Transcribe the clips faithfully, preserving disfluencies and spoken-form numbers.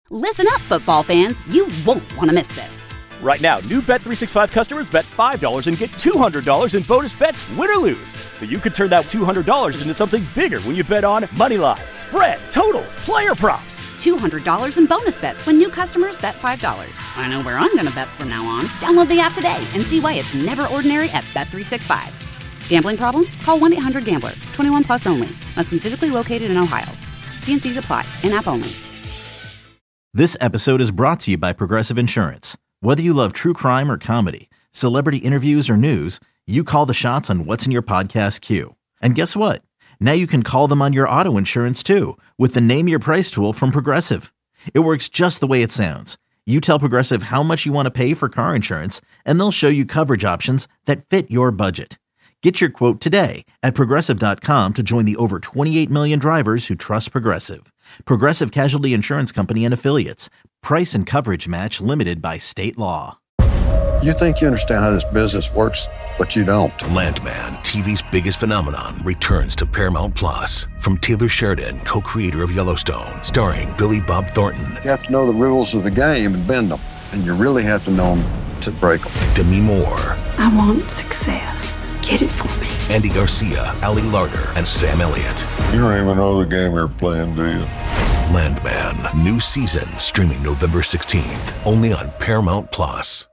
Listen up, football fans. You won't want to miss this. Right now, new Bet three sixty-five customers bet five dollars and get two hundred dollars in bonus bets, win or lose. So you could turn that two hundred dollars into something bigger when you bet on money line, spread, totals, player props. two hundred dollars in bonus bets when new customers bet five dollars. I know where I'm going to bet from now on. Download the app today and see why it's never ordinary at Bet three sixty-five. Gambling problem? Call one eight hundred gambler. twenty-one plus only. Must be physically located in Ohio. T and C's apply. In-app only. This episode is brought to you by Progressive Insurance. Whether you love true crime or comedy, celebrity interviews or news, you call the shots on what's in your podcast queue. And guess what? Now you can call them on your auto insurance too with the Name Your Price tool from Progressive. It works just the way it sounds. You tell Progressive how much you want to pay for car insurance, and they'll show you coverage options that fit your budget. Get your quote today at Progressive dot com to join the over twenty-eight million drivers who trust Progressive. Progressive Casualty Insurance Company and Affiliates. Price and coverage match limited by state law. You think you understand how this business works, but you don't. Landman, T V's biggest phenomenon, returns to Paramount Plus. From Taylor Sheridan, co-creator of Yellowstone, starring Billy Bob Thornton. You have to know the rules of the game and bend them, and you really have to know them to break them. Demi Moore. I want success. Get it for me. Andy Garcia, Ali Larder, and Sam Elliott. You don't even know the game you're playing, do you? Landman, new season, streaming November sixteenth, only on Paramount Plus.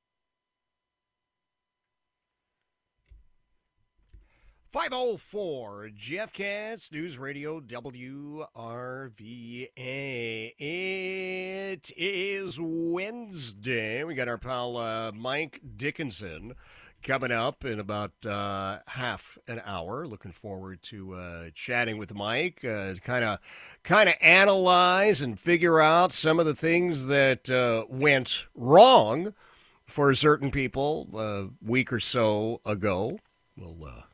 five oh four, Jeff Katz, News Radio W R V A. It is Wednesday. We got our pal uh, Mike Dickinson coming up in about uh, half an hour. Looking forward to uh, chatting with Mike, kind of kind of analyze and figure out some of the things that uh, went wrong for certain people a week or so ago. We'll uh,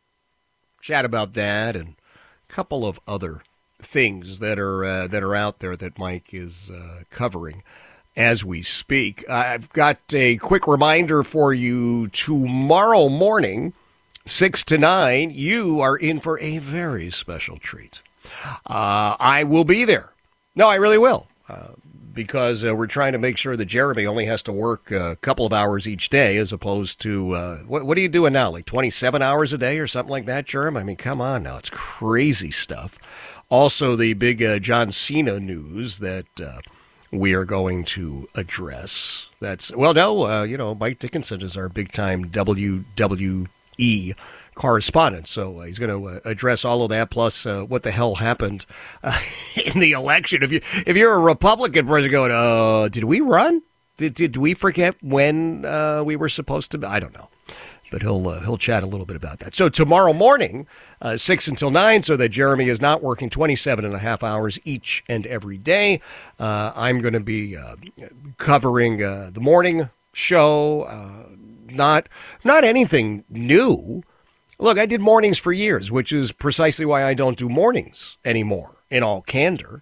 chat about that and a couple of other things that are uh, that are out there that Mike is uh, covering as we speak. I've got a quick reminder for you. Tomorrow morning, six to nine, you are in for a very special treat. Uh, I will be there. No, I really will. Uh, because uh, we're trying to make sure that Jeremy only has to work a couple of hours each day as opposed to, uh, what, what are you doing now, like twenty-seven hours a day or something like that, Jeremy? I mean, come on now. It's crazy stuff. Also, the big uh, John Cena news that uh, we are going to address. That's, well, no, uh, you know, Mike Dickinson is our big-time W W E correspondent, so uh, he's going to uh, address all of that, plus uh, what the hell happened uh, in the election. If you if you're a Republican person going, uh, did we run? Did did we forget when uh, we were supposed to? I don't know, but he'll uh, he'll chat a little bit about that. So tomorrow morning, uh, six until nine, so that Jeremy is not working twenty-seven and a half hours each and every day. Uh, I'm going to be uh, covering uh, the morning show. Uh, not not anything new. Look, I did mornings for years, which is precisely why I don't do mornings anymore, in all candor.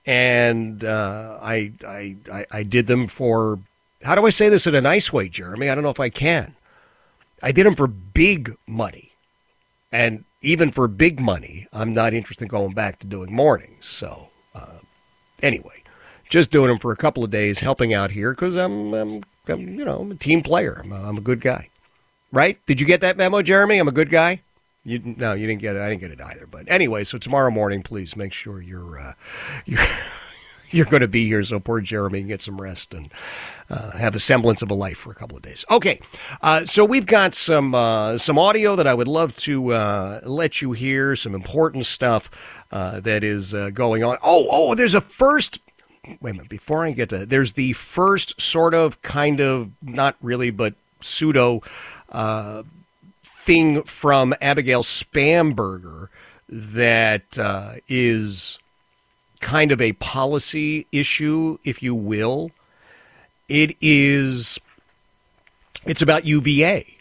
And uh, I, I, I, I did them for, how do I say this in a nice way, Jeremy? I don't know if I can. I did them for big money. And even for big money, I'm not interested in going back to doing mornings. So uh, anyway, just doing them for a couple of days, helping out here, because I'm, I'm, I'm, you know, I'm a team player. I'm a, I'm a good guy. Right? Did you get that memo, Jeremy? I'm a good guy? You, no, you didn't get it. I didn't get it either. But anyway, so tomorrow morning, please make sure you're uh, you're, you're going to be here so poor Jeremy can get some rest and uh, have a semblance of a life for a couple of days. Okay, uh, so we've got some uh, some audio that I would love to uh, let you hear, some important stuff uh, that is uh, going on. Oh, oh, there's a first... Wait a minute, before I get to... There's the first sort of, kind of, not really, but pseudo... Uh, thing from Abigail Spamberger that uh, is kind of a policy issue, if you will. It is, it's about U V A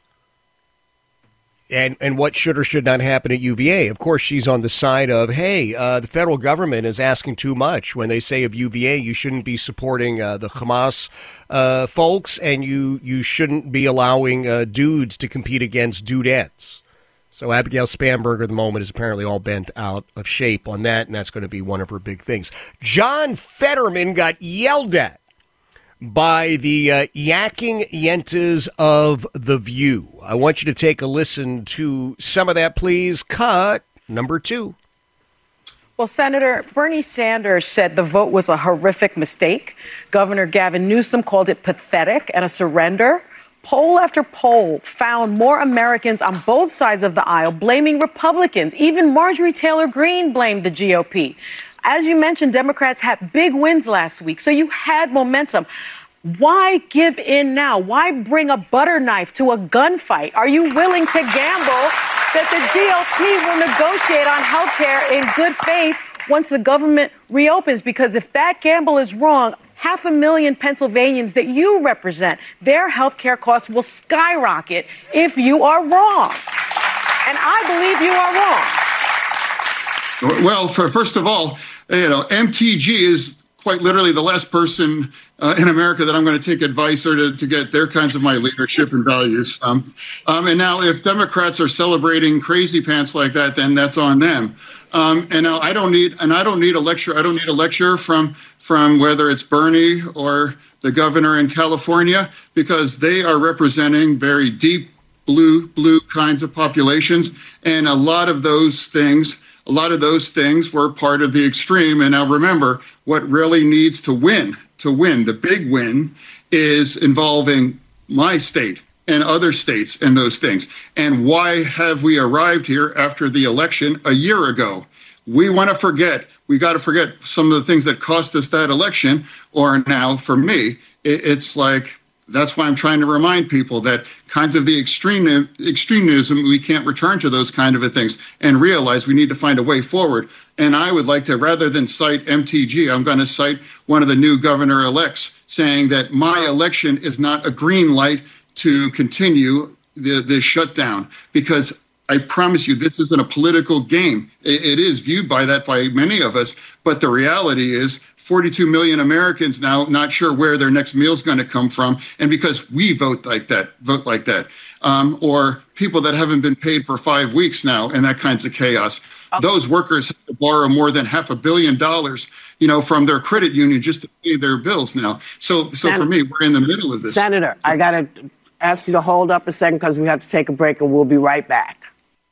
and, and what should or should not happen at U V A. Of course, she's on the side of, hey, uh, the federal government is asking too much when they say of U V A you shouldn't be supporting uh, the Hamas uh, folks, and you, you shouldn't be allowing uh, dudes to compete against dudettes. So Abigail Spanberger at the moment is apparently all bent out of shape on that, and that's going to be one of her big things. John Fetterman got yelled at by the uh, yakking yentas of The View. I want you to take a listen to some of that, please. Cut number two. Well, Senator Bernie Sanders said the vote was a horrific mistake. Governor Gavin Newsom called it pathetic and a surrender. Poll after poll found more Americans on both sides of the aisle blaming Republicans. Even Marjorie Taylor Greene blamed the G O P. As you mentioned, Democrats had big wins last week, so you had momentum. Why give in now? Why bring a butter knife to a gunfight? Are you willing to gamble that the G O P will negotiate on health care in good faith once the government reopens? Because if that gamble is wrong, half a million Pennsylvanians that you represent, their health care costs will skyrocket if you are wrong. And I believe you are wrong. Well, for, first of all, you know, M T G is quite literally the last person uh, in America that I'm going to take advice or to, to get their kinds of my leadership and values from. Um, and now if Democrats are celebrating crazy pants like that, then that's on them. Um, and now I don't need, and I don't need a lecture. I don't need a lecture from, from whether it's Bernie or the governor in California, because they are representing very deep blue, blue kinds of populations. And a lot of those things, a lot of those things were part of the extreme. And now remember, what really needs to win, to win, the big win is involving my state and other states and those things. And why have we arrived here after the election a year ago? We want to forget, we got to forget some of the things that cost us that election. Or now, for me, it, it's like, that's why I'm trying to remind people that kinds of the extreme extremism, we can't return to those kind of things and realize we need to find a way forward. And I would like to, rather than cite M T G, I'm going to cite one of the new governor-elects saying that my election is not a green light to continue the, the shutdown, because I promise you, this isn't a political game. It, it is viewed by that by many of us, but the reality is forty-two million Americans now not sure where their next meal is going to come from, and because we vote like that, vote like that, um, or people that haven't been paid for five weeks now, and that kinds of chaos. Okay. Those workers have to borrow more than half a billion dollars, you know, from their credit union just to pay their bills now. So, so Sen- for me, we're in the middle of this. Senator, I got to ask you to hold up a second because we have to take a break, and we'll be right back.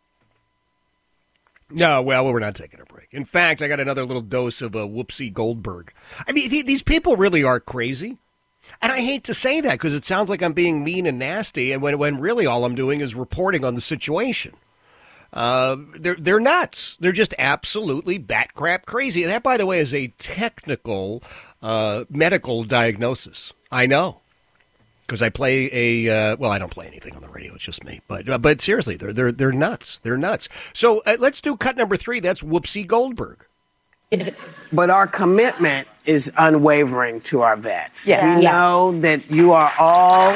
No, well, we're not taking a break. In fact, I got another little dose of uh, Whoopsie Goldberg. I mean, th- these people really are crazy. And I hate to say that because it sounds like I'm being mean and nasty, and when, when really all I'm doing is reporting on the situation. Uh, they're, they're nuts. They're just absolutely bat crap crazy. And that, by the way, is a technical uh, medical diagnosis. I know. Because I play a, uh, well, I don't play anything on the radio. It's just me. But uh, but seriously, they're they're they're nuts. They're nuts. So uh, let's do cut number three. That's Whoopsie Goldberg. But our commitment is unwavering to our vets. Yes. We Yes. know that you are all.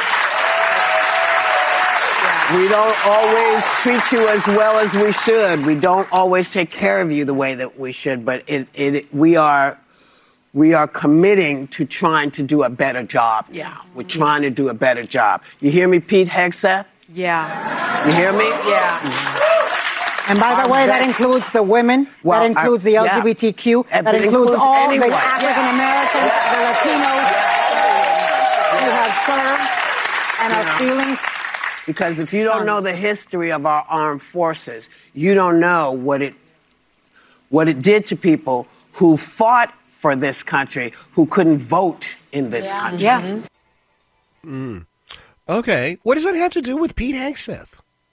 We don't always treat you as well as we should. We don't always take care of you the way that we should. But it it we are. We are committing to trying to do a better job now. We're trying to do a better job. You hear me, Pete Hegseth? Yeah. You hear me? Yeah. And by the Our way, that vets- includes the women, Well, that includes our- the yeah. L G B T Q, And that it includes, includes all anyone. the African Americans, the Latinos who have served and You are know. feeling. Because if you don't know the history of our armed forces, you don't know what it what it did to people who fought for this country, who couldn't vote in this Yeah. country. Yeah. Mm. Okay. What does that have to do with Pete Hegseth?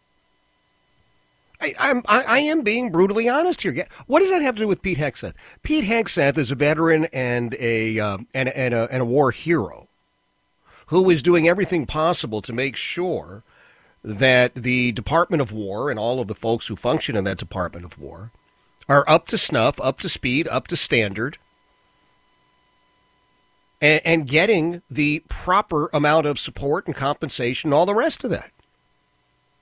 I, I'm, I, I am being brutally honest here. What does that have to do with Pete Hegseth? Pete Hegseth is a veteran and a, um, and, and, a, and a war hero who is doing everything possible to make sure that the Department of War and all of the folks who function in that Department of War are up to snuff, up to speed, up to standard, and, and getting the proper amount of support and compensation and all the rest of that.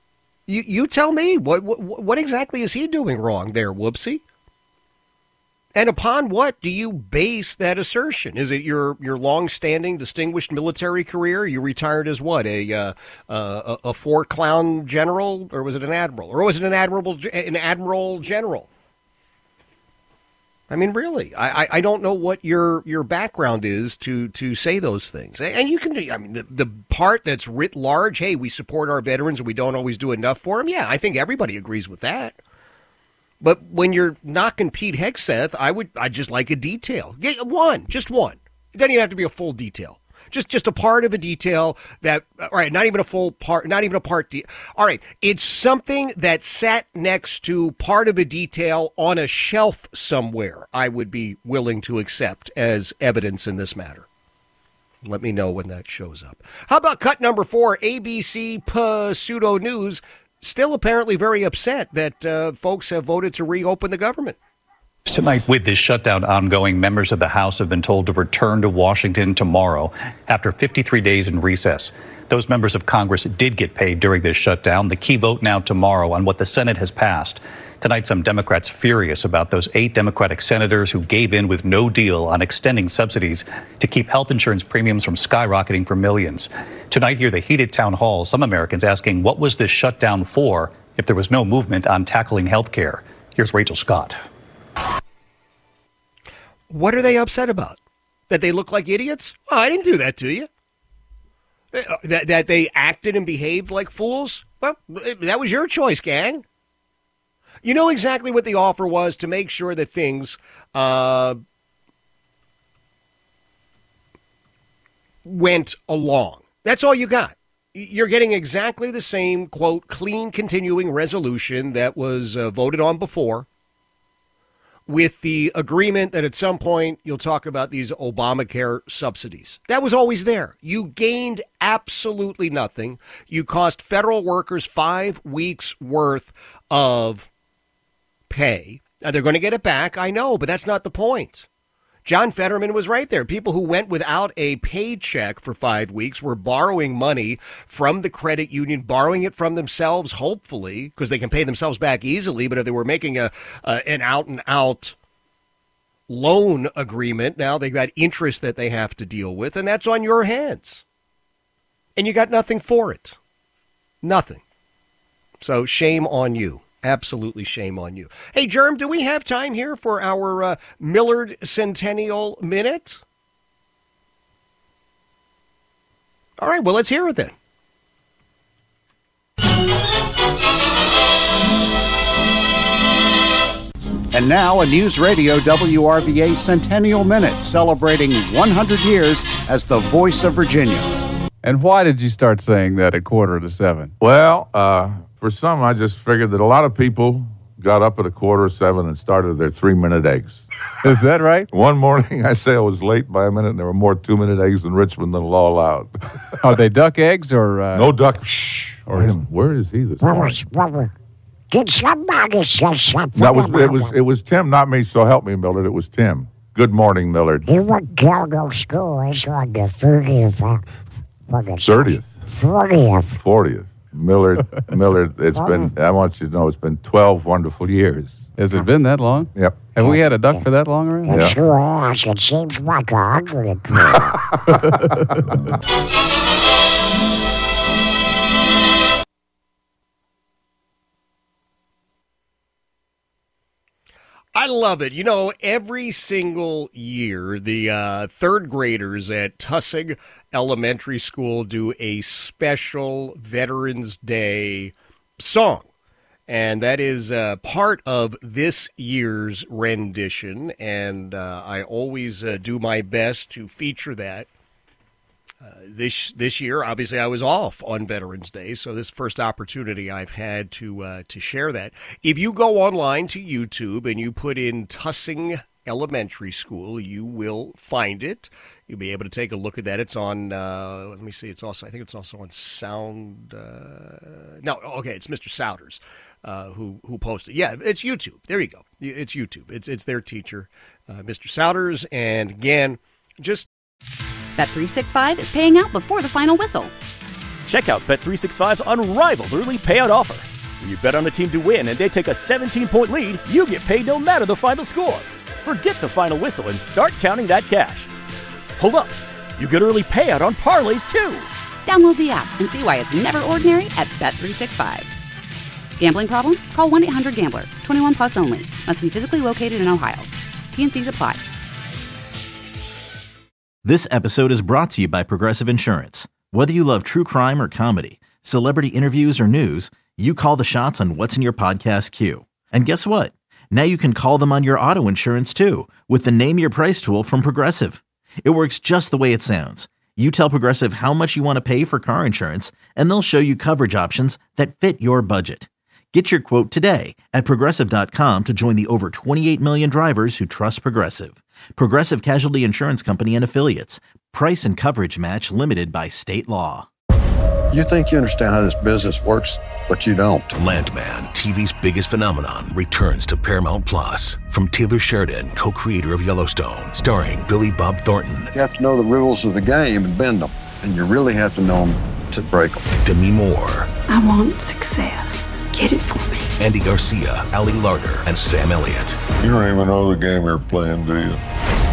You you tell me, what what, what exactly is he doing wrong there, Whoopsie? And upon what do you base that assertion? Is it your your long-standing, distinguished military career? You retired as what, a uh, uh, a four-clown general, or was it an admiral, or was it an admiral an admiral general? I mean, really, I, I don't know what your your background is to to say those things. And you can, I mean, the, the part that's writ large, hey, we support our veterans and we don't always do enough for them. Yeah, I think everybody agrees with that. But when you're knocking Pete Hegseth, I would I just like a detail. Yeah, one, just one. It doesn't even have to be a full detail. Just just a part of a detail that, all right, not even a full part, not even a part. De- all right, it's something that sat next to part of a detail on a shelf somewhere. I would be willing to accept as evidence in this matter. Let me know when that shows up. How about cut number four, A B C Pseudo News? Still apparently very upset that uh, folks have voted to reopen the government. Tonight, with this shutdown ongoing, members of the House have been told to return to Washington tomorrow after fifty-three days in recess. Those members of Congress did get paid during this shutdown. The key vote now tomorrow on what the Senate has passed. Tonight, some Democrats furious about those eight Democratic senators who gave in with no deal on extending subsidies to keep health insurance premiums from skyrocketing for millions. Tonight, here, the heated town hall, some Americans asking what was this shutdown for if there was no movement on tackling health care. Here's Rachel Scott. What are they upset about? That they look like idiots? Oh, I didn't do that to you. That, that they acted and behaved like fools? Well, that was your choice, gang. You know exactly what the offer was to make sure that things uh, went along. That's all you got. You're getting exactly the same, quote, clean continuing resolution that was uh, voted on before, with the agreement that at some point you'll talk about these Obamacare subsidies. That was always there. You gained absolutely nothing. You cost federal workers five weeks worth of pay. Now, they're going to get it back, I know, but that's not the point. John Fetterman was right there. People who went without a paycheck for five weeks were borrowing money from the credit union, borrowing it from themselves, hopefully, because they can pay themselves back easily. But if they were making a uh, an out-and-out loan agreement, now they've got interest that they have to deal with, and that's on your hands. And you got nothing for it. Nothing. So shame on you. Absolutely shame on you. Hey, Germ, do we have time here for our uh, Millard Centennial Minute? All right, well, let's hear it then. And now a News Radio W R V A Centennial Minute, celebrating one hundred years as the voice of Virginia. And why did you start saying that at quarter to seven? Well, uh, for some, I just figured that a lot of people got up at a quarter of seven and started their three-minute eggs. Is that right? One morning, I say I was late by a minute, and there were more two-minute eggs in Richmond than law allowed. Are they duck eggs or... Uh... No duck. Shh. Or him. Where is he this morning? Did somebody say something? That was, it, was, it was Tim, not me, so help me, Millard. It was Tim. Good morning, Millard. He went down to school. It's on the thirtieth. thirtieth? fortieth. fortieth. Millard, Millard, it's been, I want you to know, it's been twelve wonderful years. Has it been that long? Yep. Have we had a duck for that long around? Yeah. Sure has. It seems like a hundred and I love it. You know, every single year, the uh, third graders at Tussig Elementary School do a special Veterans Day song. And that is uh, part of this year's rendition. And uh, I always uh, do my best to feature that. Uh, this this year, obviously, I was off on Veterans Day, so this first opportunity I've had to uh, to share that. If you go online to YouTube and you put in Tussing Elementary School, you will find it. You'll be able to take a look at that. It's on. Uh, let me see. It's also. I think it's also on Sound. Uh, no, okay. It's Mister Souders uh, who who posted. Yeah, it's YouTube. There you go. It's YouTube. It's it's their teacher, uh, Mister Souders, and again, just. Bet three sixty-five is paying out before the final whistle. Check out Bet three sixty-five's unrivaled early payout offer. When you bet on a team to win and they take a seventeen-point lead, you get paid no matter the final score. Forget the final whistle and start counting that cash. Hold up. You get early payout on parlays, too. Download the app and see why it's never ordinary at Bet three sixty-five. Gambling problem? Call one eight hundred gambler. twenty-one plus only. Must be physically located in Ohio. T and C's apply. This episode is brought to you by Progressive Insurance. Whether you love true crime or comedy, celebrity interviews or news, you call the shots on what's in your podcast queue. And guess what? Now you can call them on your auto insurance too with the Name Your Price tool from Progressive. It works just the way it sounds. You tell Progressive how much you want to pay for car insurance, and they'll show you coverage options that fit your budget. Get your quote today at Progressive dot com to join the over twenty-eight million drivers who trust Progressive. Progressive Casualty Insurance Company and Affiliates. Price and coverage match limited by state law. You think you understand how this business works, but you don't. Landman, T V's biggest phenomenon, returns to Paramount Plus. From Taylor Sheridan, co-creator of Yellowstone, starring Billy Bob Thornton. You have to know the rules of the game and bend them, and you really have to know them to break them. Demi Moore. I want success. Get it for me. Andy Garcia, Ali Larter, and Sam Elliott. You don't even know the game you're playing, do you?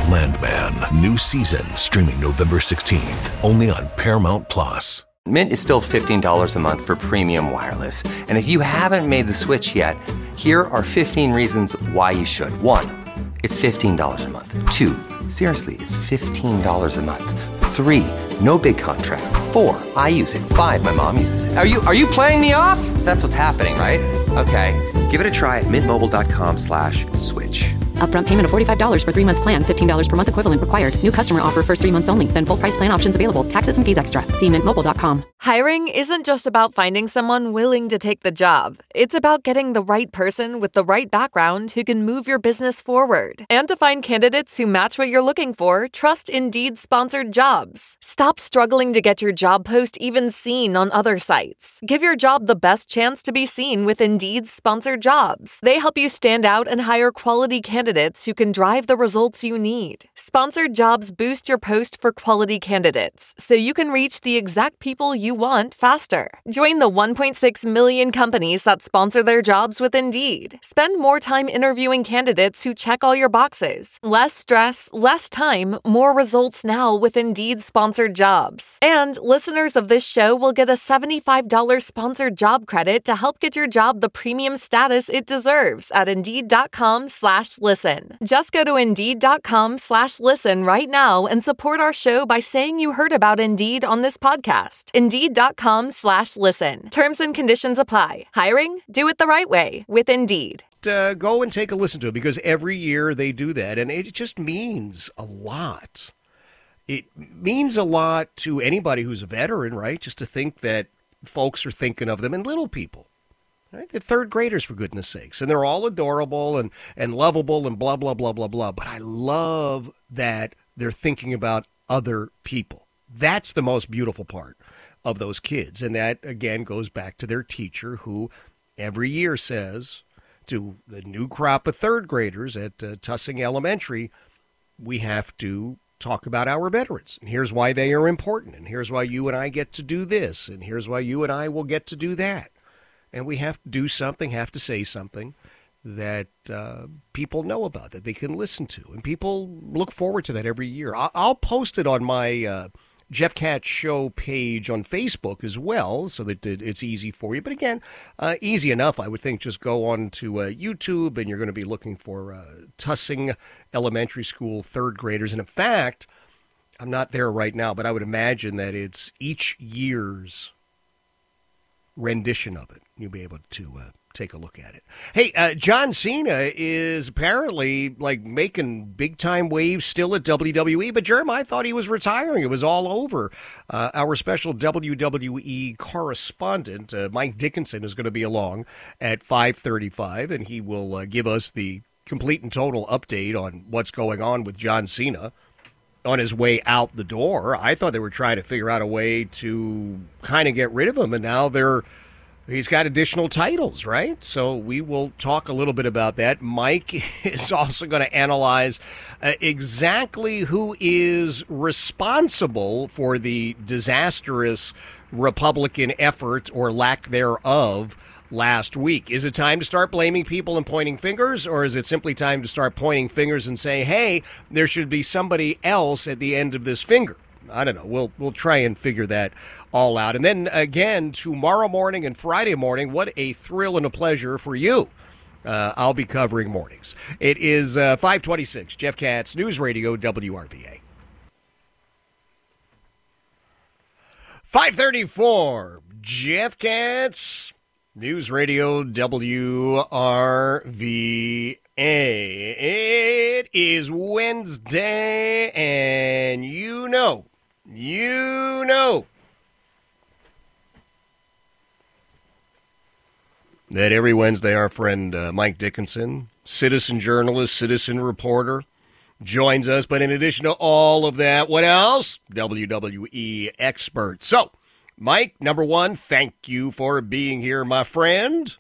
Landman, new season, streaming November sixteenth, only on Paramount Plus. Mint is still fifteen dollars a month for premium wireless. And if you haven't made the switch yet, here are fifteen reasons why you should. One, it's fifteen dollars a month. Two, seriously, it's fifteen dollars a month. Three, no big contracts. Four, I use it. Five, my mom uses it. Are you are you playing me off? That's what's happening, right? Okay, give it a try at mintmobile.com slash switch. Upfront payment of forty-five dollars for three-month plan, fifteen dollars per month equivalent required. New customer offer first three months only. Then full price plan options available. Taxes and fees extra. See mint mobile dot com. Hiring isn't just about finding someone willing to take the job. It's about getting the right person with the right background who can move your business forward. And to find candidates who match what you're looking for, trust Indeed's sponsored jobs. Stop struggling to get your job post even seen on other sites. Give your job the best chance to be seen with Indeed's sponsored jobs. They help you stand out and hire quality candidates who can drive the results you need. Sponsored jobs boost your post for quality candidates, so you can reach the exact people you want faster. Join the one point six million companies that sponsor their jobs with Indeed. Spend more time interviewing candidates who check all your boxes. Less stress, less time, more results now with Indeed sponsored jobs. And listeners of this show will get a seventy-five dollars sponsored job credit to help get your job the premium status it deserves at Indeed.com slash listen. Just go to Indeed.com slash listen right now and support our show by saying you heard about Indeed on this podcast. Indeed.com slash listen. Terms and conditions apply. Hiring? Do it the right way with Indeed. Uh, go and take a listen to it, because every year they do that, and it just means a lot. It means a lot to anybody who's a veteran, right? Just to think that folks are thinking of them, and little people. Right? They're third graders, for goodness sakes. And they're all adorable and, and lovable and blah, blah, blah, blah, blah. But I love that they're thinking about other people. That's the most beautiful part of those kids. And that, again, goes back to their teacher, who every year says to the new crop of third graders at uh, Tussing Elementary, we have to talk about our veterans. And here's why they are important. And here's why you and I get to do this. And here's why you and I will get to do that. And we have to do something, have to say something that uh, people know about, that they can listen to. And people look forward to that every year. I'll, I'll post it on my uh, Jeff Katz Show page on Facebook as well, so that it's easy for you. But again, uh, easy enough, I would think. Just go on to uh, YouTube, and you're going to be looking for uh, Tussing Elementary School third graders. And in fact, I'm not there right now, but I would imagine that it's each year's rendition of it. You'll be able to uh, take a look at it. Hey, uh, John Cena is apparently like making big time waves still at W W E, but Jeremiah thought he was retiring. It was all over. Uh, our special W W E correspondent, uh, Mike Dickinson, is going to be along at five thirty-five, and he will uh, give us the complete and total update on what's going on with John Cena on his way out the door. I thought they were trying to figure out a way to kind of get rid of him, and now they're he's got additional titles, right? So we will talk a little bit about that. Mike is also going to analyze uh, exactly who is responsible for the disastrous Republican effort or lack thereof last week. Is it time to start blaming people and pointing fingers, or is it simply time to start pointing fingers and say, hey, there should be somebody else at the end of this finger? I don't know. We'll we'll try and figure that all out. And then again, tomorrow morning and Friday morning, what a thrill and a pleasure for you. Uh, I'll be covering mornings. It is uh, five twenty-six. Jeff Katz, News Radio W R V A. five thirty-four. Jeff Katz, News Radio W R V A. It is Wednesday, and you know, you know that every Wednesday our friend uh, Mike Dickinson, citizen journalist, citizen reporter, joins us. But in addition to all of that, what else? W W E expert. So, Mike, number one, thank you for being here, my friend.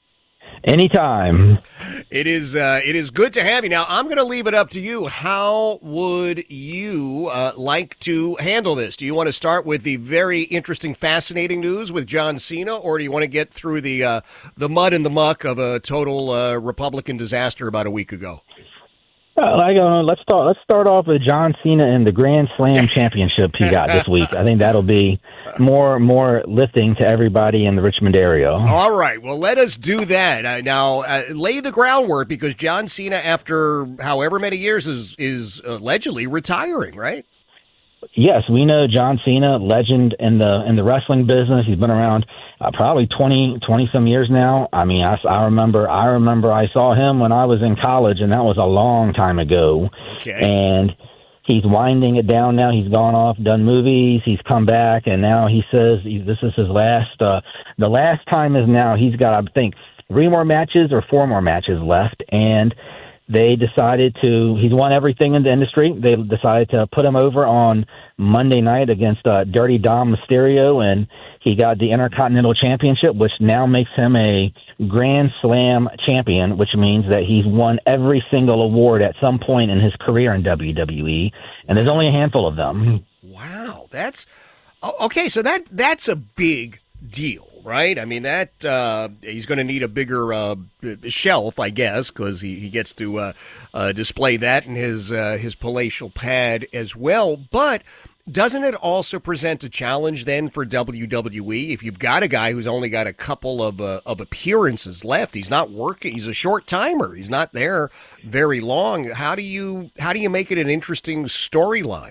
Anytime. It is uh, it is good to have you. Now, I'm going to leave it up to you. How would you uh, like to handle this? Do you want to start with the very interesting, fascinating news with John Cena, or do you want to get through the uh, the mud and the muck of a total uh, Republican disaster about a week ago? Uh, like, uh, let's start. Let's start off with John Cena and the Grand Slam championship he got this week. I think that'll be more more lifting to everybody in the Richmond area. All right. Well, let us do that uh, now. Uh, lay the groundwork, because John Cena, after however many years, is is allegedly retiring. Right? Yes, we know John Cena, legend in the in the wrestling business. He's been around uh, probably twenty, twenty some years now. I mean, I, I remember I remember I saw him when I was in college, and that was a long time ago. Okay. And he's winding it down now. He's gone off, done movies. He's come back, and now he says he, this is his last. Uh, the last time is now. He's got, I think, three more matches or four more matches left, and they decided to, he's won everything in the industry. They decided to put him over on Monday night against uh, Dirty Dom Mysterio, and he got the Intercontinental Championship, which now makes him a Grand Slam champion, which means that he's won every single award at some point in his career in W W E, and there's only a handful of them. Wow, that's, okay, so that that's a big deal. Right? I mean, that uh, he's going to need a bigger uh, shelf, I guess, because he, he gets to uh, uh, display that in his uh, his palatial pad as well. But doesn't it also present a challenge then for W W E if you've got a guy who's only got a couple of uh, of appearances left? He's not working. He's a short timer. He's not there very long. How do you how do you make it an interesting storyline?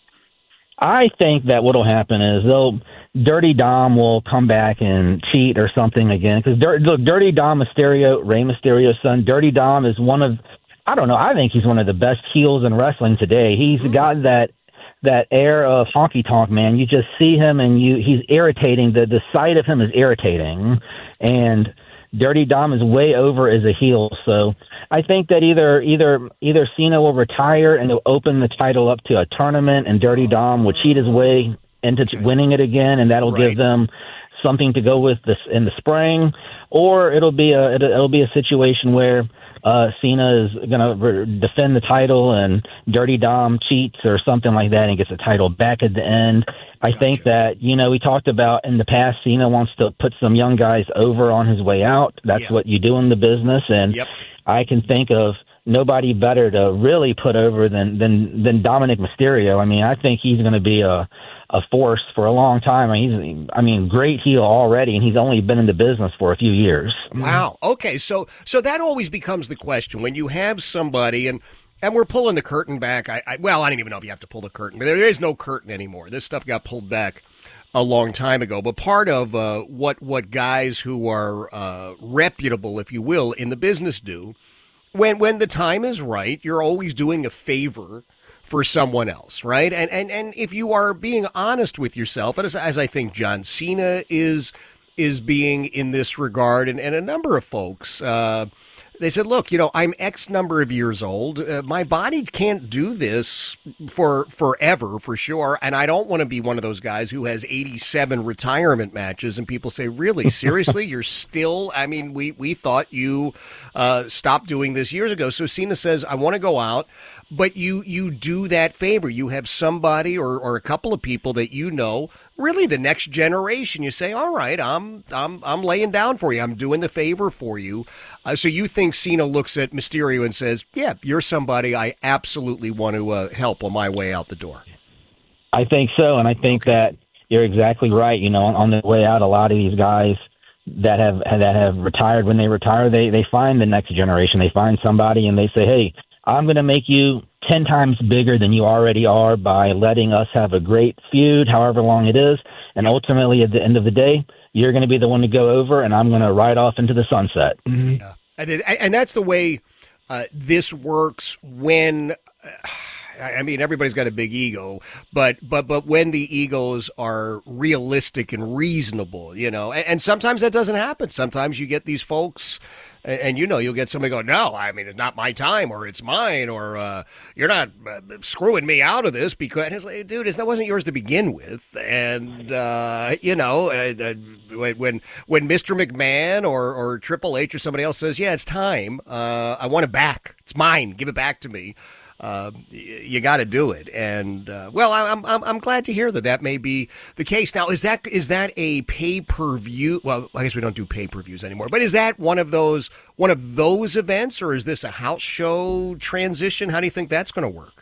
I think that what'll happen is they'll Dirty Dom will come back and cheat or something again. Because look, Dirty Dom Mysterio, Rey Mysterio's son, Dirty Dom is one of, I don't know, I think he's one of the best heels in wrestling today. He's got that that air of honky tonk, man. You just see him and you he's irritating. The the sight of him is irritating, and Dirty Dom is way over as a heel. So I think that either either either Cena will retire and they'll open the title up to a tournament, and Dirty Dom will cheat his way into winning it again, and that'll right. give them something to go with this in the spring. Or it'll be a it'll, it'll be a situation where uh, Cena is going to re- defend the title, and Dirty Dom cheats or something like that, and gets the title back at the end. I gotcha. think that, you know, we talked about in the past, Cena wants to put some young guys over on his way out. That's yeah. what you do in the business, and yep. I can think of nobody better to really put over than than than Dominic Mysterio. I mean, I think he's going to be a a force for a long time. I mean, he's, I mean, great heel already, and he's only been in the business for a few years. Wow. Okay, so so that always becomes the question when you have somebody, and and we're pulling the curtain back. I, I well, I don't even know if you have to pull the curtain, but there is no curtain anymore. This stuff got pulled back a long time ago. But part of uh, what what guys who are uh, reputable, if you will, in the business do, when when the time is right, you're always doing a favor for someone else, right? And and and if you are being honest with yourself, as, as I think John Cena is is being in this regard, and, and a number of folks, uh, They said, look, you know, I'm X number of years old. Uh, my body can't do this for forever, for sure. And I don't want to be one of those guys who has eighty-seven retirement matches. And people say, really, seriously, you're still, I mean, we, we thought you uh, stopped doing this years ago. So Cena says, I want to go out. But you, you do that favor. You have somebody or, or a couple of people that you know, really the next generation. You say, all right, I'm I'm I'm laying down for you. I'm doing the favor for you. Uh, so you think Cena looks at Mysterio and says, yeah, you're somebody I absolutely want to uh, help on my way out the door. I think so, and I think okay. that you're exactly right. You know, on, on the way out, a lot of these guys that have that have retired, when they retire, they, they find the next generation. They find somebody and they say, hey, I'm going to make you ten times bigger than you already are by letting us have a great feud, however long it is. And ultimately, at the end of the day, you're going to be the one to go over, and I'm going to ride off into the sunset. Mm-hmm. Yeah. And, and that's the way uh, this works when, uh, I mean, everybody's got a big ego, but but but when the egos are realistic and reasonable, you know, and, and sometimes that doesn't happen. Sometimes you get these folks. And, you know, you'll get somebody go, no, I mean, it's not my time, or it's mine, or uh, you're not uh, screwing me out of this because, and it's like, dude, it wasn't yours to begin with. And, uh, you know, uh, when when Mister McMahon or, or Triple H or somebody else says, yeah, it's time, uh, I want it back. It's mine. Give it back to me. Uh, you got to do it, and uh, well, I'm I'm I'm glad to hear that that may be the case. Now, is that is that a pay per view? Well, I guess we don't do pay per views anymore. But is that one of those one of those events, or is this a house show transition? How do you think that's going to work?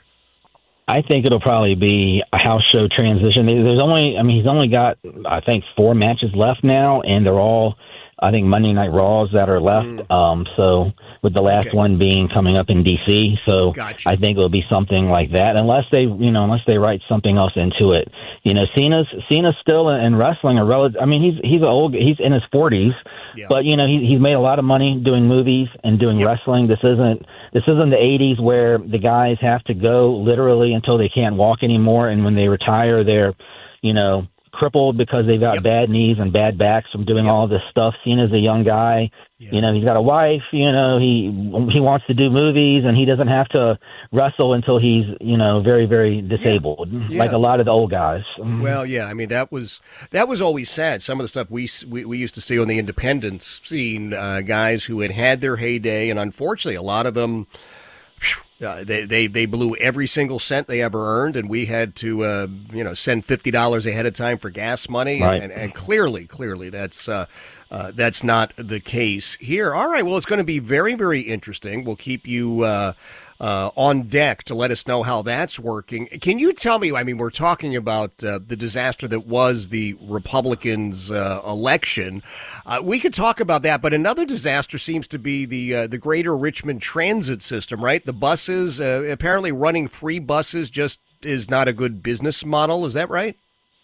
I think it'll probably be a house show transition. There's only, I mean, he's only got I think four matches left now, and they're all, I think, Monday Night Raws that are left. Mm. Um, so with the last okay. one being coming up in D C, so gotcha. I think it'll be something like that, unless they, you know, unless they write something else into it. You know, Cena's Cena's still in wrestling a relative. I mean, he's he's an old, he's in his forties, yeah. but you know, he, he's made a lot of money doing movies and doing yep. wrestling. This isn't this isn't the eighties where the guys have to go literally until they can't walk anymore, and when they retire, they're, you know, crippled because they've got yep. bad knees and bad backs from doing yep. all this stuff. Cena's a young guy. Yeah. You know, he's got a wife, you know, he he wants to do movies, and he doesn't have to wrestle until he's, you know, very, very disabled, yeah. Yeah. like a lot of the old guys. Well, yeah, I mean, that was that was always sad. Some of the stuff we we, we used to see on the independent scene, uh, guys who had had their heyday, and unfortunately, a lot of them, Uh, they, they they blew every single cent they ever earned, and we had to uh, you know send fifty dollars ahead of time for gas money, right. and, and clearly, clearly that's uh, uh, that's not the case here. All right, well, it's going to be very, very interesting. We'll keep you uh, uh, on deck to let us know how that's working. Can you tell me? I mean, we're talking about uh, the disaster that was the Republicans' uh, election. Uh, we could talk about that, but another disaster seems to be the uh, the Greater Richmond Transit System, right? The buses, uh, apparently running free buses just is not a good business model. Is that right?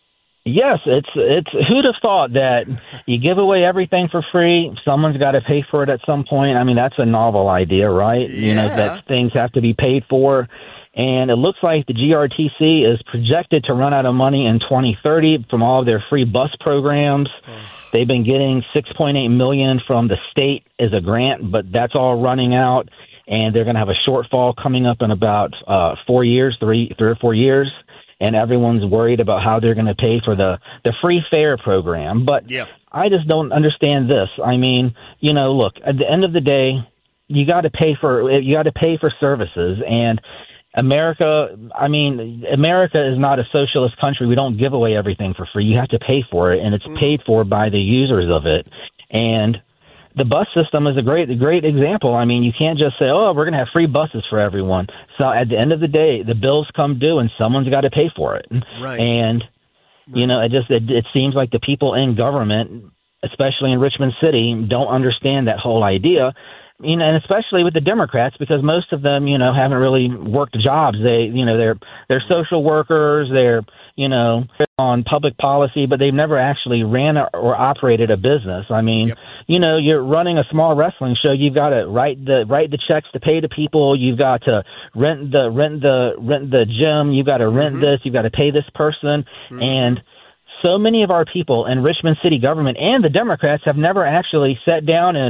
Yes, it's it's. Who'd have thought that you give away everything for free? Someone's got to pay for it at some point. I mean, that's a novel idea, right? Yeah. You know, that things have to be paid for. And it looks like the G R T C is projected to run out of money in twenty thirty from all of their free bus programs. Oh. They've been getting six point eight million dollars from the state as a grant, but that's all running out, and they're going to have a shortfall coming up in about uh, four years, three, three or four years, and everyone's worried about how they're going to pay for the, the free fare program. But yeah. I just don't understand this. I mean, you know, look, at the end of the day, you got to pay for you got to pay for services, and America, I mean, America is not a socialist country. We don't give away everything for free. You have to pay for it, and it's paid for by the users of it. And the bus system is a great, great example. I mean, you can't just say, oh, we're going to have free buses for everyone. So at the end of the day, the bills come due, and someone's got to pay for it. Right. And, you know, it just it, it seems like the people in government, especially in Richmond City, don't understand that whole idea. You know, and especially with the Democrats, because most of them, you know, haven't really worked jobs. They, you know, they're they're social workers. They're, you know, on public policy, but they've never actually ran or operated a business. I mean, yep. you know, you're running a small wrestling show. You've got to write the write the checks to pay the people. You've got to rent the rent the rent the gym. You've got to rent mm-hmm. this. You've got to pay this person, mm-hmm. and so many of our people in Richmond City government and the Democrats have never actually sat down and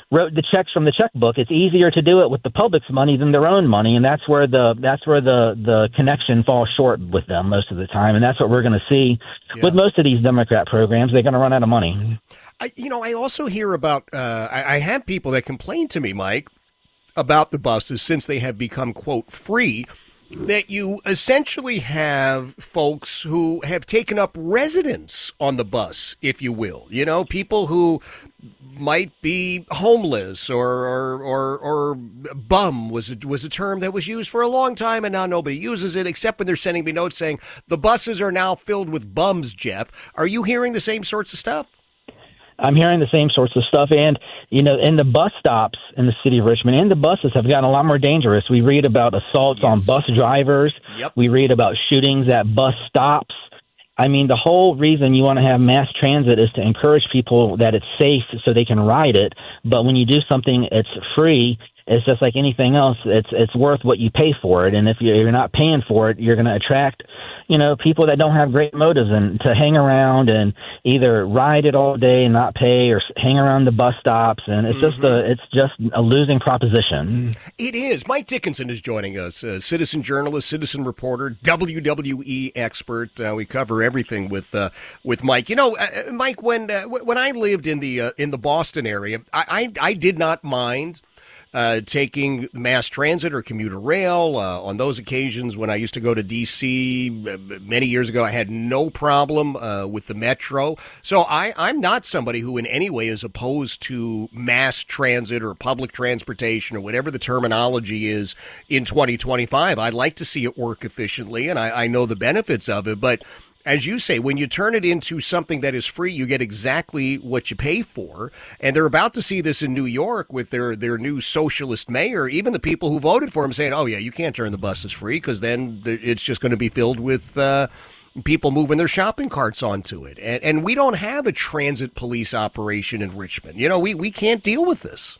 wrote the checks from the checkbook. It's easier to do it with the public's money than their own money, and that's where the that's where the the connection falls short with them most of the time, and that's what we're going to see yeah. with most of these Democrat programs. They're going to run out of money. I, you know, I also hear about. Uh, I, I have people that complain to me, Mike, about the buses since they have become quote free. That you essentially have folks who have taken up residence on the bus, if you will. You know, people who might be homeless or or or, or bum was a, was a term that was used for a long time, and now nobody uses it except when they're sending me notes saying the buses are now filled with bums. Jeff, are you hearing the same sorts of stuff? I'm hearing the same sorts of stuff. And, you know, in the bus stops in the city of Richmond, and the buses have gotten a lot more dangerous. We read about assaults yes. on bus drivers. Yep. We read about shootings at bus stops. I mean, the whole reason you want to have mass transit is to encourage people that it's safe so they can ride it. But when you do something that's free, it's just like anything else. It's it's worth what you pay for it. And if you're not paying for it, you're going to attract, you know, people that don't have great motives and to hang around and either ride it all day and not pay, or hang around the bus stops. And it's mm-hmm. just a it's just a losing proposition. It is. Mike Dickinson is joining us, a citizen journalist, citizen reporter, W W E expert. Uh, we cover everything with uh, with Mike. You know, uh, Mike, when uh, when I lived in the uh, in the Boston area, I I, I did not mind. Uh, taking mass transit or commuter rail. Uh, on those occasions when I used to go to D C many years ago, I had no problem uh, with the metro. So I, I'm not somebody who in any way is opposed to mass transit or public transportation or whatever the terminology is in twenty twenty-five. I'd like to see it work efficiently, and I, I know the benefits of it, but as you say, when you turn it into something that is free, you get exactly what you pay for. And they're about to see this in New York with their, their new socialist mayor. Even the people who voted for him saying, oh, yeah, you can't turn the buses free because then it's just going to be filled with uh, people moving their shopping carts onto it. And, and we don't have a transit police operation in Richmond. You know, we, we can't deal with this.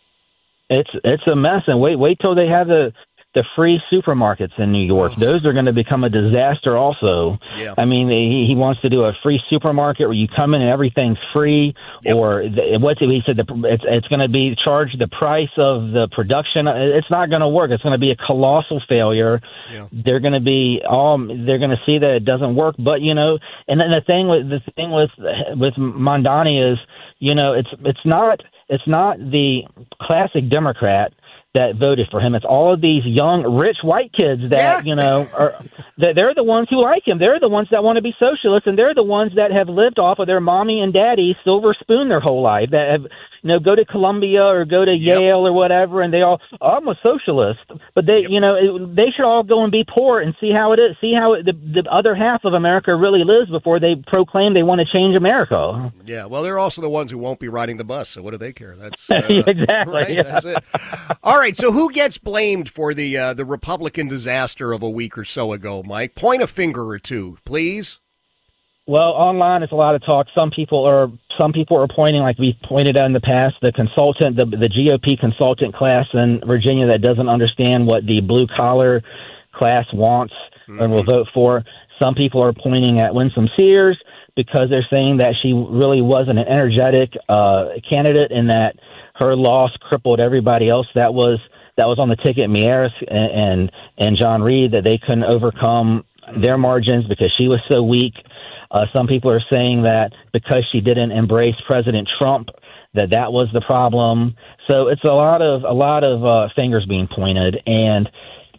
It's it's a mess. And wait, wait till they have the... the free supermarkets in New York. Those are going to become a disaster also. Yeah. I mean, he, he wants to do a free supermarket where you come in and everything's free, yep. or the, what's it, he said the, it's, it's going to be charged the price of the production. It's not going to work. It's going to be a colossal failure. Yeah. They're going to be all, they're going to see that it doesn't work. But, you know, and then the thing with, the thing with, with Mamdani is, you know, it's, it's not, it's not the classic Democrat that voted for him. It's all of these young, rich white kids that, yeah. you know, are that they're the ones who like him. They're the ones that want to be socialists, and they're the ones that have lived off of their mommy and daddy silver spoon their whole life, that have, you know, go to Columbia or go to yep. Yale or whatever, and they all, oh, I'm a socialist. But they, yep. you know, it, they should all go and be poor and see how it is, see how it, the, the other half of America really lives before they proclaim they want to change America. Yeah, well, they're also the ones who won't be riding the bus, so what do they care? That's uh, exactly. Right? Yeah. That's it. All right, so who gets blamed for the uh, the Republican disaster of a week or so ago, Mike? Point a finger or two, please. Well, online it's a lot of talk. Some people are some people are pointing, like we've pointed out in the past, the consultant, the, the G O P consultant class in Virginia that doesn't understand what the blue collar class wants mm-hmm. and will vote for. Some people are pointing at Winsome Sears because they're saying that she really wasn't an energetic uh, candidate, and that her loss crippled everybody else that was that was on the ticket, Meares and, and and John Reed, that they couldn't overcome their margins because she was so weak. Uh, some people are saying that because she didn't embrace President Trump, that that was the problem. So it's a lot of a lot of uh, fingers being pointed. And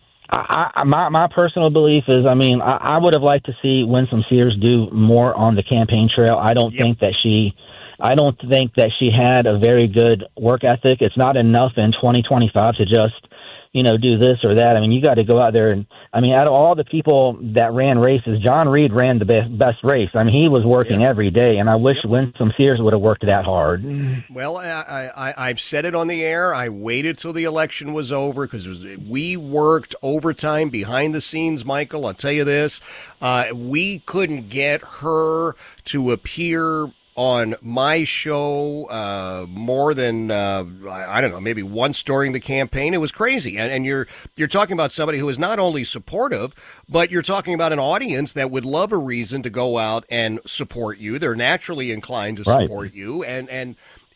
I, I, my my personal belief is, I mean, I, I would have liked to see Winsome Sears do more on the campaign trail. I don't yep. think that she. I don't think that she had a very good work ethic. It's not enough in twenty twenty-five to just, you know, do this or that. I mean, you got to go out there and, I mean, out of all the people that ran races, John Reed ran the best, best race. I mean, he was working yeah. every day, and I wish yep. Winsome Sears would have worked that hard. Well, I, I, I've said it on the air. I waited till the election was over because we worked overtime behind the scenes, Michael. I'll tell you this. Uh, we couldn't get her to appear on my show uh, more than, uh, I don't know, maybe once during the campaign. It was crazy. And, and you're you're talking about somebody who is not only supportive, but you're talking about an audience that would love a reason to go out and support you. They're naturally inclined to support right. you. And, and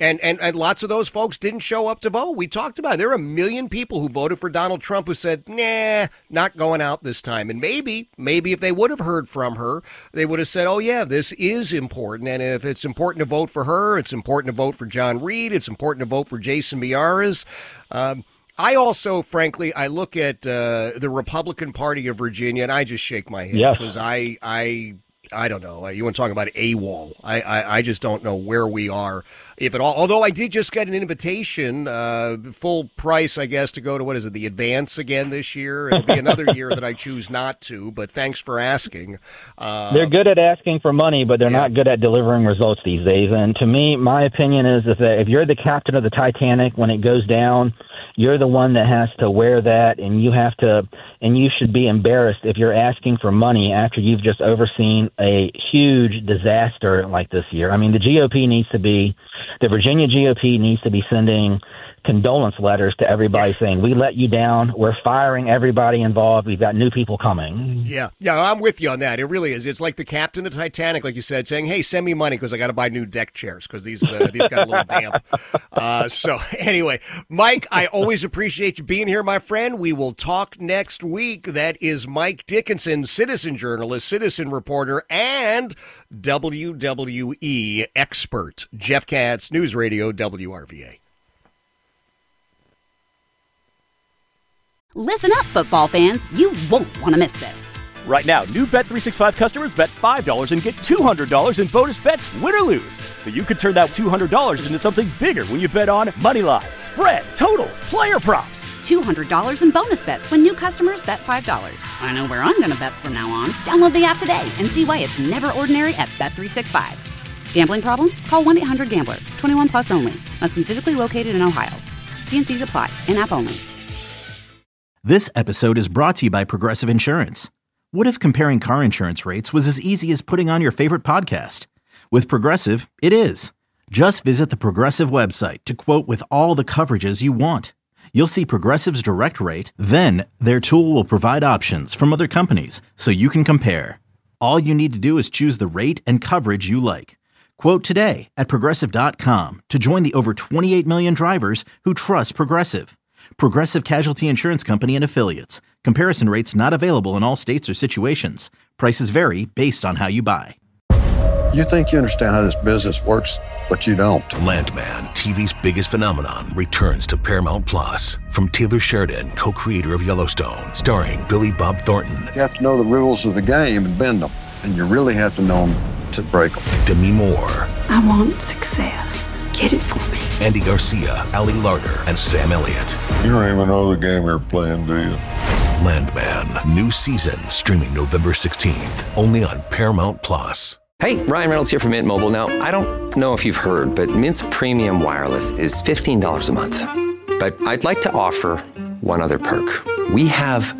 And, and and lots of those folks didn't show up to vote. We talked about it. There are a million people who voted for Donald Trump who said, nah, not going out this time. And maybe, maybe if they would have heard from her, they would have said, oh, yeah, this is important. And if it's important to vote for her, it's important to vote for John Reed, it's important to vote for Jason Miyares. Um, I also, frankly, I look at uh, the Republican Party of Virginia, and I just shake my head Yes. because I, I, I don't know. You want to talk about AWOL? I, I, I just don't know where we are, if at all. Although I did just get an invitation, uh, full price, I guess, to go to, what is it, the Advance again this year. It'll be another year that I choose not to, but thanks for asking. Uh, They're good at asking for money, but they're not good at delivering results these days. And to me, my opinion is, is that if you're the captain of the Titanic when it goes down, you're the one that has to wear that, and you have to, and you should be embarrassed if you're asking for money after you've just overseen a huge disaster like this year. I mean, the G O P needs to be, the Virginia G O P needs to be sending condolence letters to everybody saying, we let you down, we're firing everybody involved, we've got new people coming. Yeah, yeah, I'm with you on that. It really is. It's like the captain of the Titanic, like you said, saying, hey, send me money because I got to buy new deck chairs because these, uh, these got a little damp. Uh, so anyway, Mike, I always appreciate you being here, my friend. We will talk next week. That is Mike Dickinson, citizen journalist, citizen reporter, and W W E expert. Jeff Katz, News Radio, W R V A. Listen up, football fans. You won't want to miss this. Right now, new Bet three sixty-five customers bet five dollars and get two hundred dollars in bonus bets, win or lose. So you could turn that two hundred dollars into something bigger when you bet on Moneyline, spread, totals, player props. two hundred dollars in bonus bets when new customers bet five dollars. I know where I'm going to bet from now on. Download the app today and see why it's never ordinary at Bet three sixty-five. Gambling problem? Call one eight hundred gambler. twenty-one plus only. Must be physically located in Ohio. T and C's apply. In-app only. This episode is brought to you by Progressive Insurance. What if comparing car insurance rates was as easy as putting on your favorite podcast? With Progressive, it is. Just visit the Progressive website to quote with all the coverages you want. You'll see Progressive's direct rate, then their tool will provide options from other companies so you can compare. All you need to do is choose the rate and coverage you like. Quote today at Progressive dot com to join the over twenty-eight million drivers who trust Progressive. Progressive Casualty Insurance Company and Affiliates. Comparison rates not available in all states or situations. Prices vary based on how you buy. You think you understand how this business works, but you don't. Landman, T V's biggest phenomenon, returns to Paramount Plus. From Taylor Sheridan, co-creator of Yellowstone, starring Billy Bob Thornton. You have to know the rules of the game and bend them, and you really have to know them to break them. Demi Moore. I want success. Get it for me. Andy Garcia, Ali Larter, and Sam Elliott. You don't even know the game you're playing, do you? Landman, new season, streaming November sixteenth, only on Paramount Plus. Hey, Ryan Reynolds here from Mint Mobile. Now, I don't know if you've heard, but Mint's premium wireless is fifteen dollars a month. But I'd like to offer one other perk. We have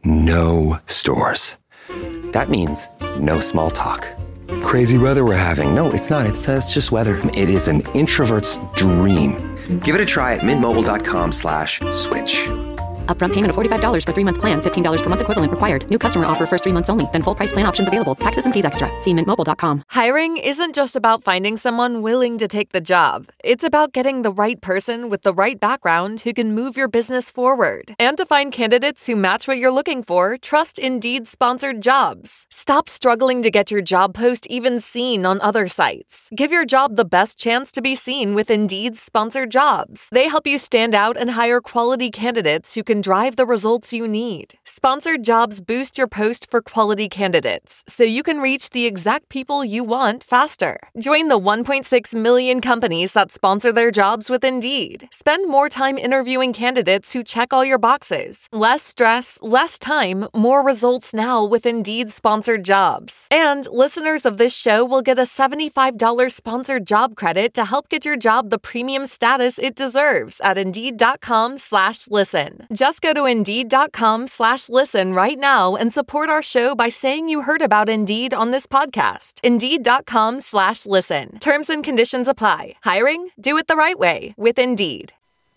no stores. That means no small talk. Crazy weather we're having. No, it's not. It's, uh, it's just weather. It is an introvert's dream. Give it a try at mintmobile.com slash switch. Upfront payment of forty-five dollars for three-month plan, fifteen dollars per month equivalent required. New customer offer first three months only. Then full price plan options available. Taxes and fees extra. See mint mobile dot com. Hiring isn't just about finding someone willing to take the job. It's about getting the right person with the right background who can move your business forward. And to find candidates who match what you're looking for, trust Indeed sponsored jobs. Stop struggling to get your job post even seen on other sites. Give your job the best chance to be seen with Indeed sponsored jobs. They help you stand out and hire quality candidates who can drive the results you need. Sponsored jobs boost your post for quality candidates, so you can reach the exact people you want faster. Join the one point six million companies that sponsor their jobs with Indeed. Spend more time interviewing candidates who check all your boxes. Less stress, less time, more results now with Indeed sponsored jobs. And listeners of this show will get a seventy-five dollars sponsored job credit to help get your job the premium status it deserves at Indeed.com slash listen. Just go to Indeed.com slash listen right now and support our show by saying you heard about Indeed on this podcast. Indeed.com slash listen. Terms and conditions apply. Hiring? Do it the right way with Indeed.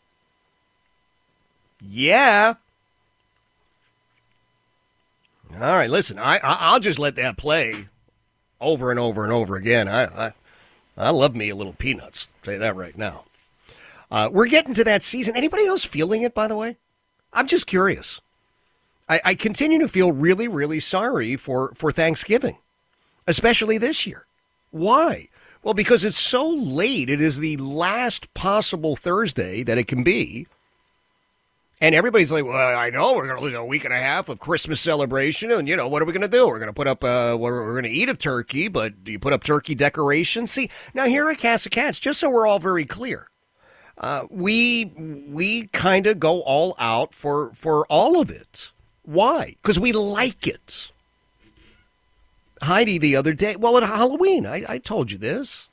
Yeah. All right, listen, I, I I'll just let that play over and over and over again. I, I I love me a little peanuts. I'll tell you that right now. Uh, we're getting to that season. Anybody else feeling it, by the way? I'm just curious. I, I continue to feel really, really sorry for, for Thanksgiving, especially this year. Why? Well, because it's so late. It is the last possible Thursday that it can be. And everybody's like, well, I know we're going to lose a week and a half of Christmas celebration. And, you know, what are we going to do? We're going to put up, uh, we're, we're going to eat a turkey, but do you put up turkey decorations? See, now here at Casa Cats, just so we're all very clear, uh, we we kind of go all out for, for all of it. Why? Because we like it. Heidi the other day, well, at Halloween, I, I told you this.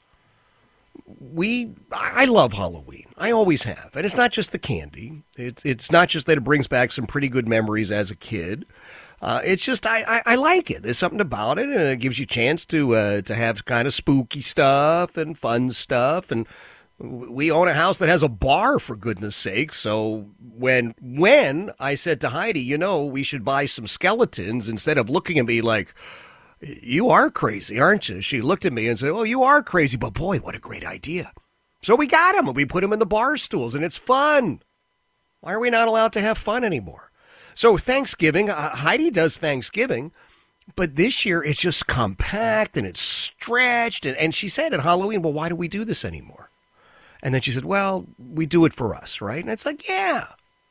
We, I love Halloween. I always have. And it's not just the candy. It's it's not just that it brings back some pretty good memories as a kid. Uh, it's just, I, I, I like it. There's something about it, and it gives you a chance to, uh, to have kind of spooky stuff and fun stuff. And we own a house that has a bar, for goodness sakes. So when, when I said to Heidi, you know, we should buy some skeletons, instead of looking at me like, you are crazy, aren't you? She looked at me and said, oh, you are crazy, but boy, what a great idea. So we got him, and we put him in the bar stools, and it's fun. Why are we not allowed to have fun anymore? So Thanksgiving, uh, Heidi does Thanksgiving, but this year it's just compact, and it's stretched, and, and she said at Halloween, well, why do we do this anymore? And then she said, well, we do it for us, right? And it's like, yeah.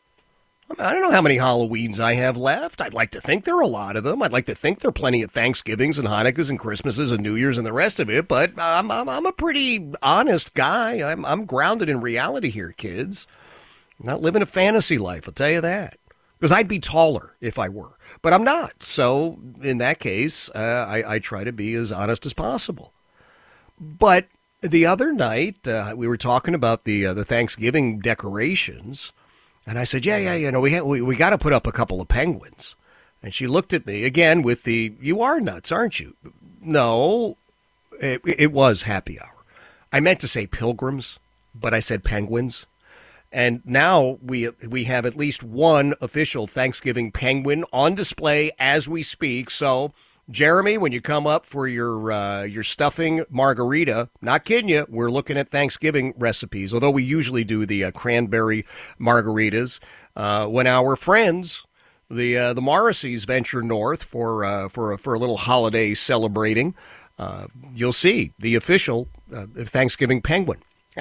I don't know how many Halloweens I have left. I'd like to think there are a lot of them. I'd like to think there are plenty of Thanksgivings and Hanukkahs and Christmases and New Year's and the rest of it. But I'm I'm, I'm a pretty honest guy. I'm I'm grounded in reality here, kids. I'm not living a fantasy life, I'll tell you that. Because I'd be taller if I were. But I'm not. So in that case, uh, I, I try to be as honest as possible. But the other night, uh, we were talking about the uh, the Thanksgiving decorations. And I said, yeah, yeah, you know, we ha- we, we got to put up a couple of penguins. And she looked at me again with the, you are nuts, aren't you? No, it, it was happy hour. I meant to say pilgrims, but I said penguins. And now we we have at least one official Thanksgiving penguin on display as we speak. So, Jeremy, when you come up for your uh, your stuffing margarita, not kidding you, we're looking at Thanksgiving recipes, although we usually do the uh, cranberry margaritas. Uh, when our friends, the uh, the Morrisseys, venture north for uh, for, a, for a little holiday celebrating, uh, you'll see the official uh, Thanksgiving penguin.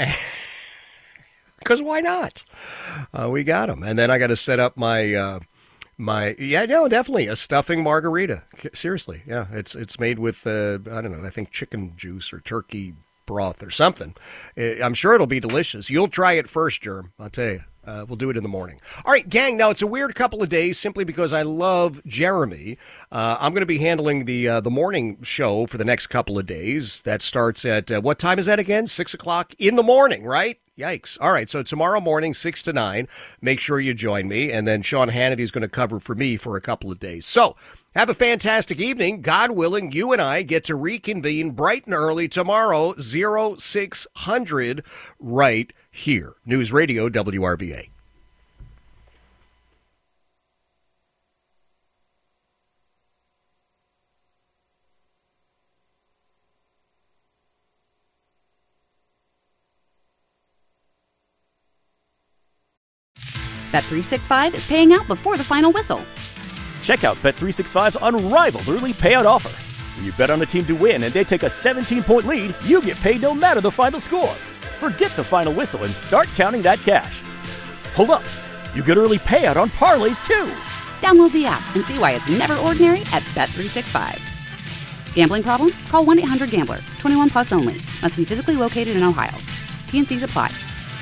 Because why not? Uh, we got them. And then I got to set up my... Uh, My yeah no definitely a stuffing margarita. Seriously, yeah, it's it's made with uh, I don't know, I think chicken juice or turkey broth or something. I'm sure it'll be delicious. You'll try it first, Germ. I'll tell you. Uh, we'll do it in the morning. All right, gang. Now it's a weird couple of days simply because I love Jeremy. Uh, I'm going to be handling the uh, the morning show for the next couple of days. That starts at uh, what time is that again? Six o'clock in the morning, right? Yikes. All right, so tomorrow morning, six to nine, make sure you join me, and then Sean Hannity is going to cover for me for a couple of days. So have a fantastic evening. God willing, you and I get to reconvene bright and early tomorrow, oh six hundred, right here. News Radio W R V A. Bet three sixty-five is paying out before the final whistle. Check out Bet three sixty-five's unrivaled early payout offer. When you bet on a team to win and they take a seventeen-point lead, you get paid no matter the final score. Forget the final whistle and start counting that cash. Hold up. You get early payout on parlays, too. Download the app and see why it's never ordinary at Bet three sixty-five. Gambling problem? Call one eight hundred gambler. twenty-one plus only. Must be physically located in Ohio. T N Cs apply.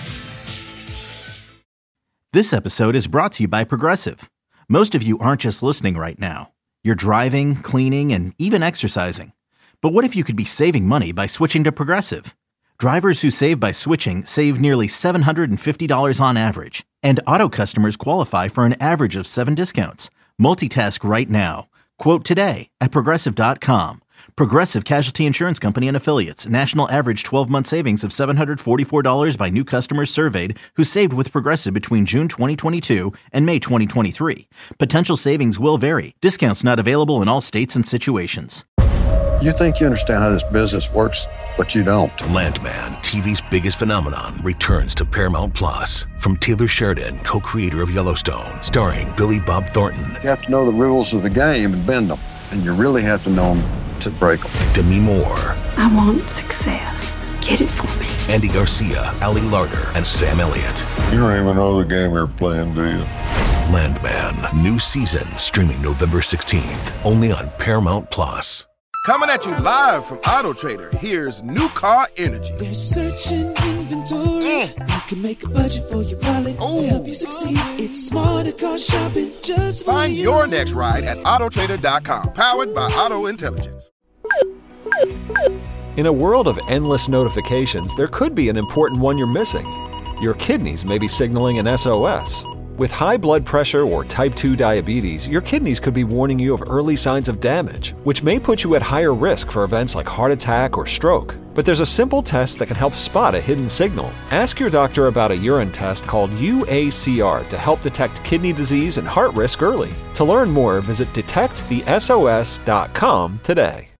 This episode is brought to you by Progressive. Most of you aren't just listening right now. You're driving, cleaning, and even exercising. But what if you could be saving money by switching to Progressive? Drivers who save by switching save nearly seven hundred fifty dollars on average. And auto customers qualify for an average of seven discounts. Multitask right now. Quote today at Progressive dot com. Progressive Casualty Insurance Company and Affiliates. National average twelve-month savings of seven hundred forty-four dollars by new customers surveyed who saved with Progressive between June twenty twenty-two and May twenty twenty-three. Potential savings will vary. Discounts not available in all states and situations. You think you understand how this business works, but you don't. Landman, T V's biggest phenomenon, returns to Paramount Plus. From Taylor Sheridan, co-creator of Yellowstone, starring Billy Bob Thornton. You have to know the rules of the game and bend them, and you really have to know them to break them. Demi Moore. I want success. Get it for me. Andy Garcia, Ali Larter, and Sam Elliott. You don't even know the game you're playing, do you? Landman, new season, streaming November sixteenth, only on Paramount Plus. Coming at you live from Auto Trader, here's New Car Energy. They're searching inventory. Mm. You can make a budget for your wallet Ooh. To help you succeed. It's smarter car shopping just for Find you. your next ride at auto trader dot com, powered by Auto Intelligence. In a world of endless notifications, there could be an important one you're missing. Your kidneys may be signaling an S O S. With high blood pressure or type two diabetes, your kidneys could be warning you of early signs of damage, which may put you at higher risk for events like heart attack or stroke. But there's a simple test that can help spot a hidden signal. Ask your doctor about a urine test called U A C R to help detect kidney disease and heart risk early. To learn more, visit detect the S O S dot com today.